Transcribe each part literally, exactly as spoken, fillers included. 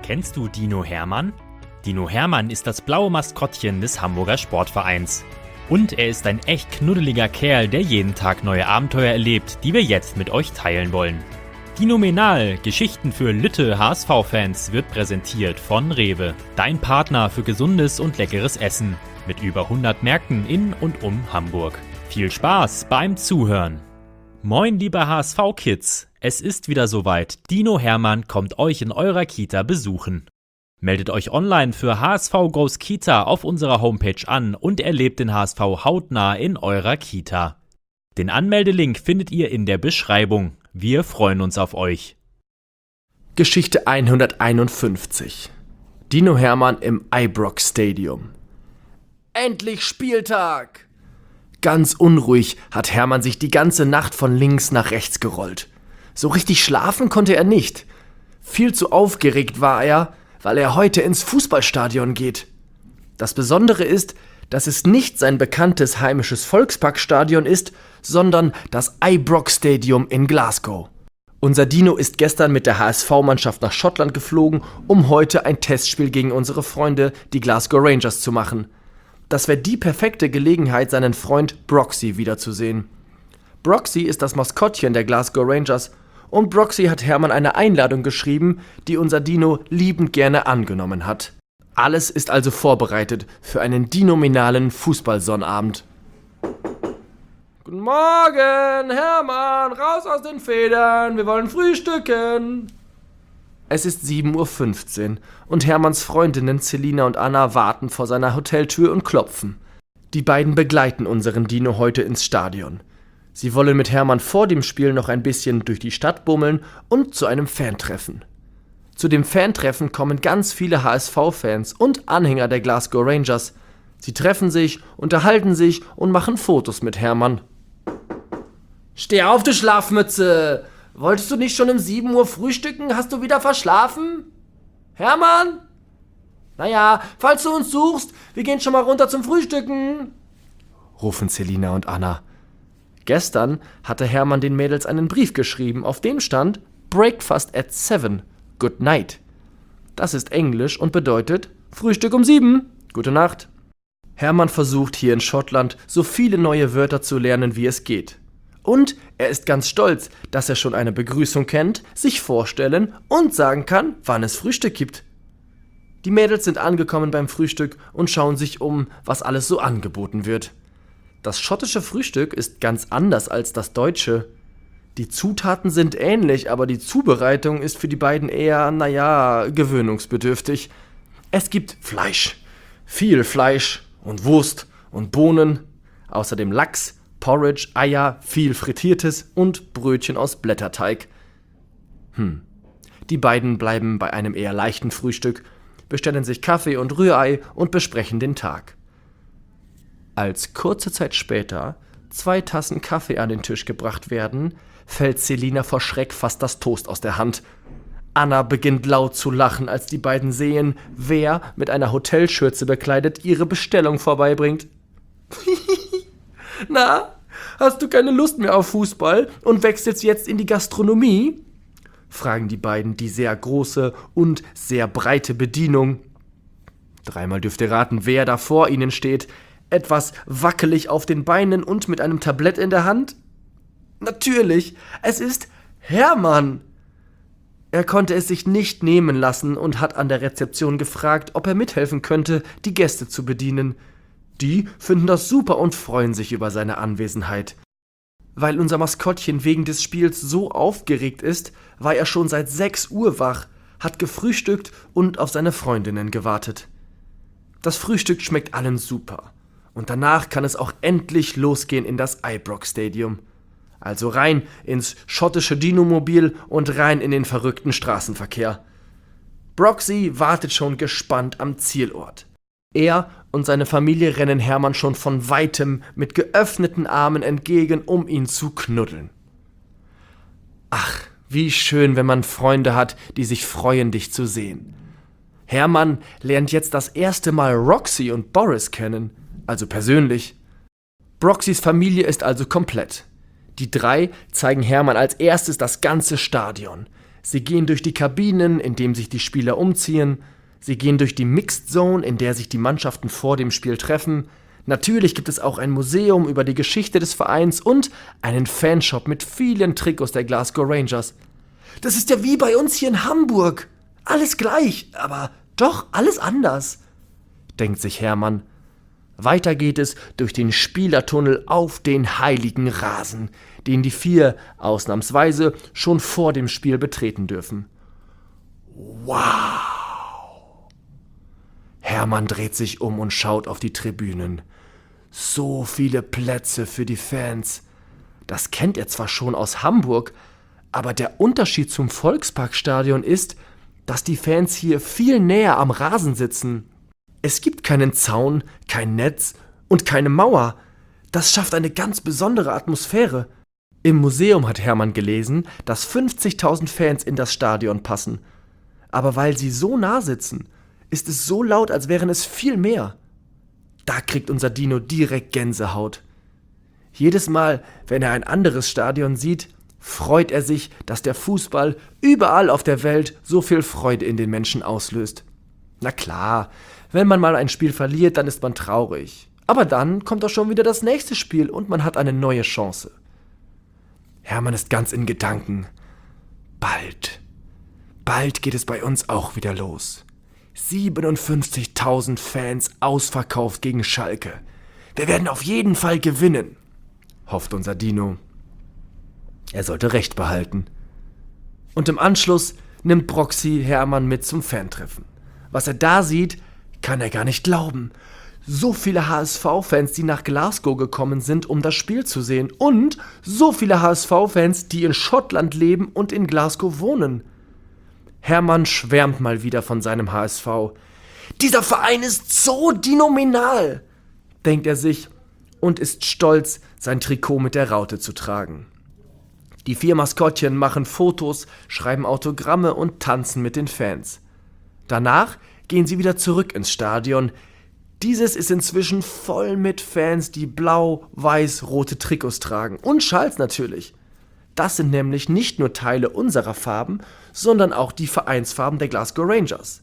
Kennst du Dino Hermann? Dino Hermann ist das blaue Maskottchen des Hamburger Sportvereins. Und er ist ein echt knuddeliger Kerl, der jeden Tag neue Abenteuer erlebt, die wir jetzt mit euch teilen wollen. Dinomenal, Geschichten für Lütte H S V-Fans, wird präsentiert von Rewe, dein Partner für gesundes und leckeres Essen, mit über hundert Märkten in und um Hamburg. Viel Spaß beim Zuhören! Moin liebe H S V-Kids, es ist wieder soweit, Dino Hermann kommt euch in eurer Kita besuchen. Meldet euch online für H S V Goes Kita auf unserer Homepage an und erlebt den H S V hautnah in eurer Kita. Den Anmeldelink findet ihr in der Beschreibung. Wir freuen uns auf euch. Geschichte hunderteinundfünfzig. Dino Hermann im Ibrox Stadium. Endlich Spieltag! Ganz unruhig hat Hermann sich die ganze Nacht von links nach rechts gerollt. So richtig schlafen konnte er nicht. Viel zu aufgeregt war er, weil er heute ins Fußballstadion geht. Das Besondere ist, dass es nicht sein bekanntes heimisches Volksparkstadion ist, sondern das Ibrox Stadium in Glasgow. Unser Dino ist gestern mit der H S V-Mannschaft nach Schottland geflogen, um heute ein Testspiel gegen unsere Freunde, die Glasgow Rangers, zu machen. Das wäre die perfekte Gelegenheit, seinen Freund Broxy wiederzusehen. Broxy ist das Maskottchen der Glasgow Rangers und Broxy hat Hermann eine Einladung geschrieben, die unser Dino liebend gerne angenommen hat. Alles ist also vorbereitet für einen dinominalen Fußballsonnabend. Guten Morgen, Hermann, raus aus den Federn, wir wollen frühstücken. Es ist sieben Uhr fünfzehn und Hermanns Freundinnen Selina und Anna warten vor seiner Hoteltür und klopfen. Die beiden begleiten unseren Dino heute ins Stadion. Sie wollen mit Hermann vor dem Spiel noch ein bisschen durch die Stadt bummeln und zu einem Fantreffen. Zu dem Fantreffen kommen ganz viele H S V-Fans und Anhänger der Glasgow Rangers. Sie treffen sich, unterhalten sich und machen Fotos mit Hermann. Steh auf, du Schlafmütze! Wolltest du nicht schon um sieben Uhr frühstücken? Hast du wieder verschlafen? Hermann? Naja, falls du uns suchst, wir gehen schon mal runter zum Frühstücken, rufen Selina und Anna. Gestern hatte Hermann den Mädels einen Brief geschrieben, auf dem stand Breakfast at seven, good night. Das ist Englisch und bedeutet Frühstück um sieben, gute Nacht. Hermann versucht hier in Schottland so viele neue Wörter zu lernen, wie es geht. Und er ist ganz stolz, dass er schon eine Begrüßung kennt, sich vorstellen und sagen kann, wann es Frühstück gibt. Die Mädels sind angekommen beim Frühstück und schauen sich um, was alles so angeboten wird. Das schottische Frühstück ist ganz anders als das deutsche. Die Zutaten sind ähnlich, aber die Zubereitung ist für die beiden eher, naja, gewöhnungsbedürftig. Es gibt Fleisch, viel Fleisch und Wurst und Bohnen, außerdem Lachs, Porridge, Eier, viel Frittiertes und Brötchen aus Blätterteig. Hm. Die beiden bleiben bei einem eher leichten Frühstück, bestellen sich Kaffee und Rührei und besprechen den Tag. Als kurze Zeit später zwei Tassen Kaffee an den Tisch gebracht werden, fällt Selina vor Schreck fast das Toast aus der Hand. Anna beginnt laut zu lachen, als die beiden sehen, wer mit einer Hotelschürze bekleidet ihre Bestellung vorbeibringt. Na, hast du keine Lust mehr auf Fußball und wechselst jetzt in die Gastronomie? Fragen die beiden die sehr große und sehr breite Bedienung. Dreimal dürft ihr raten, wer da vor ihnen steht, etwas wackelig auf den Beinen und mit einem Tablett in der Hand. Natürlich, es ist Hermann. Er konnte es sich nicht nehmen lassen und hat an der Rezeption gefragt, ob er mithelfen könnte, die Gäste zu bedienen. Die finden das super und freuen sich über seine Anwesenheit. Weil unser Maskottchen wegen des Spiels so aufgeregt ist, war er schon seit sechs Uhr wach, hat gefrühstückt und auf seine Freundinnen gewartet. Das Frühstück schmeckt allen super. Und danach kann es auch endlich losgehen in das Ibrox Stadium. Also rein ins schottische Dinomobil und rein in den verrückten Straßenverkehr. Broxy wartet schon gespannt am Zielort. Er und seine Familie rennen Hermann schon von weitem mit geöffneten Armen entgegen, um ihn zu knuddeln. Ach, wie schön, wenn man Freunde hat, die sich freuen, dich zu sehen. Hermann lernt jetzt das erste Mal Roxy und Boris kennen, also persönlich. Broxys Familie ist also komplett. Die drei zeigen Hermann als erstes das ganze Stadion. Sie gehen durch die Kabinen, in denen sich die Spieler umziehen. Sie gehen durch die Mixed Zone, in der sich die Mannschaften vor dem Spiel treffen. Natürlich gibt es auch ein Museum über die Geschichte des Vereins und einen Fanshop mit vielen Trikots der Glasgow Rangers. Das ist ja wie bei uns hier in Hamburg. Alles gleich, aber doch alles anders, denkt sich Hermann. Weiter geht es durch den Spielertunnel auf den heiligen Rasen, den die vier ausnahmsweise schon vor dem Spiel betreten dürfen. Wow! Hermann dreht sich um und schaut auf die Tribünen. So viele Plätze für die Fans. Das kennt er zwar schon aus Hamburg, aber der Unterschied zum Volksparkstadion ist, dass die Fans hier viel näher am Rasen sitzen. Es gibt keinen Zaun, kein Netz und keine Mauer. Das schafft eine ganz besondere Atmosphäre. Im Museum hat Hermann gelesen, dass fünfzigtausend Fans in das Stadion passen. Aber weil sie so nah sitzen, ist es so laut, als wären es viel mehr. Da kriegt unser Dino direkt Gänsehaut. Jedes Mal, wenn er ein anderes Stadion sieht, freut er sich, dass der Fußball überall auf der Welt so viel Freude in den Menschen auslöst. Na klar, wenn man mal ein Spiel verliert, dann ist man traurig. Aber dann kommt auch schon wieder das nächste Spiel und man hat eine neue Chance. Hermann ist ganz in Gedanken. Bald, bald geht es bei uns auch wieder los. siebenundfünfzigtausend Fans ausverkauft gegen Schalke. Wir werden auf jeden Fall gewinnen, hofft unser Dino. Er sollte recht behalten. Und im Anschluss nimmt Broxy Hermann mit zum Fantreffen. Was er da sieht, kann er gar nicht glauben. So viele H S V-Fans, die nach Glasgow gekommen sind, um das Spiel zu sehen. Und so viele H S V-Fans, die in Schottland leben und in Glasgow wohnen. Hermann schwärmt mal wieder von seinem H S V. Dieser Verein ist so dinominal, denkt er sich und ist stolz, sein Trikot mit der Raute zu tragen. Die vier Maskottchen machen Fotos, schreiben Autogramme und tanzen mit den Fans. Danach gehen sie wieder zurück ins Stadion. Dieses ist inzwischen voll mit Fans, die blau-weiß-rote Trikots tragen. Und Schals natürlich. Das sind nämlich nicht nur Teile unserer Farben, sondern auch die Vereinsfarben der Glasgow Rangers.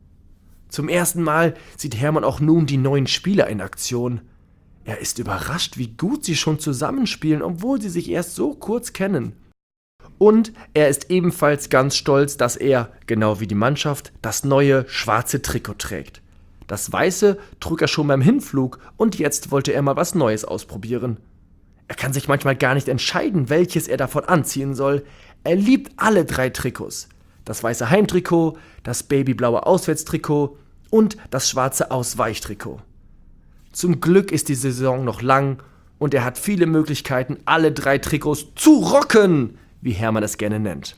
Zum ersten Mal sieht Hermann auch nun die neuen Spieler in Aktion. Er ist überrascht, wie gut sie schon zusammenspielen, obwohl sie sich erst so kurz kennen. Und er ist ebenfalls ganz stolz, dass er, genau wie die Mannschaft, das neue schwarze Trikot trägt. Das weiße trug er schon beim Hinflug und jetzt wollte er mal was Neues ausprobieren. Er kann sich manchmal gar nicht entscheiden, welches er davon anziehen soll. Er liebt alle drei Trikots. Das weiße Heimtrikot, das babyblaue Auswärtstrikot und das schwarze Ausweichtrikot. Zum Glück ist die Saison noch lang und er hat viele Möglichkeiten, alle drei Trikots zu rocken, wie Hermann es gerne nennt.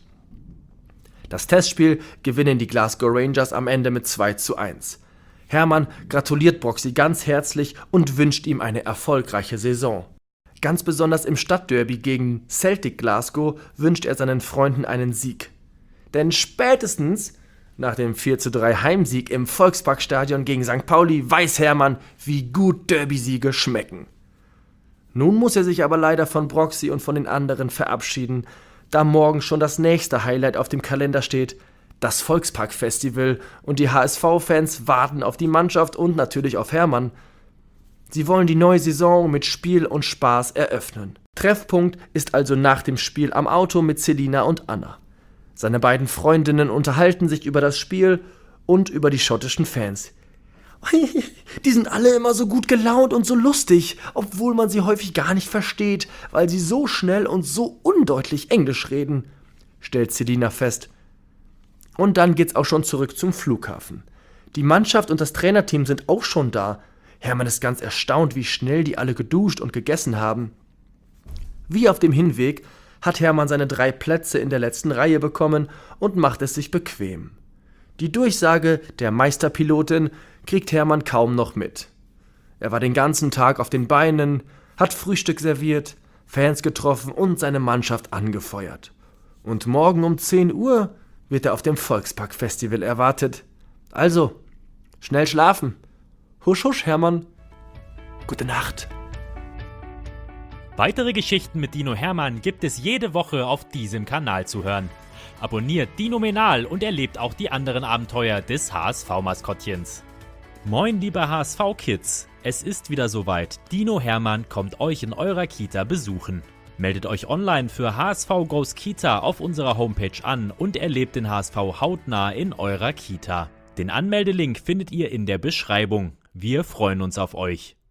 Das Testspiel gewinnen die Glasgow Rangers am Ende mit zwei zu eins. Hermann gratuliert Broxy ganz herzlich und wünscht ihm eine erfolgreiche Saison. Ganz besonders im Stadtderby gegen Celtic Glasgow wünscht er seinen Freunden einen Sieg. Denn spätestens nach dem vier zu drei Heimsieg im Volksparkstadion gegen Sankt Pauli weiß Hermann, wie gut Derby-Siege schmecken. Nun muss er sich aber leider von Broxy und von den anderen verabschieden, da morgen schon das nächste Highlight auf dem Kalender steht, das Volkspark-Festival, und die H S V-Fans warten auf die Mannschaft und natürlich auf Hermann. Sie wollen die neue Saison mit Spiel und Spaß eröffnen. Treffpunkt ist also nach dem Spiel am Auto mit Selina und Anna. Seine beiden Freundinnen unterhalten sich über das Spiel und über die schottischen Fans. Die sind alle immer so gut gelaunt und so lustig, obwohl man sie häufig gar nicht versteht, weil sie so schnell und so undeutlich Englisch reden, stellt Selina fest. Und dann geht's auch schon zurück zum Flughafen. Die Mannschaft und das Trainerteam sind auch schon da. Hermann ist ganz erstaunt, wie schnell die alle geduscht und gegessen haben. Wie auf dem Hinweg hat Hermann seine drei Plätze in der letzten Reihe bekommen und macht es sich bequem. Die Durchsage der Meisterpilotin kriegt Hermann kaum noch mit. Er war den ganzen Tag auf den Beinen, hat Frühstück serviert, Fans getroffen und seine Mannschaft angefeuert. Und morgen um zehn Uhr wird er auf dem Volkspark-Festival erwartet. Also, schnell schlafen. Husch, husch, Hermann. Gute Nacht. Weitere Geschichten mit Dino Hermann gibt es jede Woche auf diesem Kanal zu hören. Abonniert Dinomenal und erlebt auch die anderen Abenteuer des H S V-Maskottchens. Moin liebe H S V-Kids, es ist wieder soweit. Dino Hermann kommt euch in eurer Kita besuchen. Meldet euch online für H S V Goes Kita auf unserer Homepage an und erlebt den H S V hautnah in eurer Kita. Den Anmeldelink findet ihr in der Beschreibung. Wir freuen uns auf euch.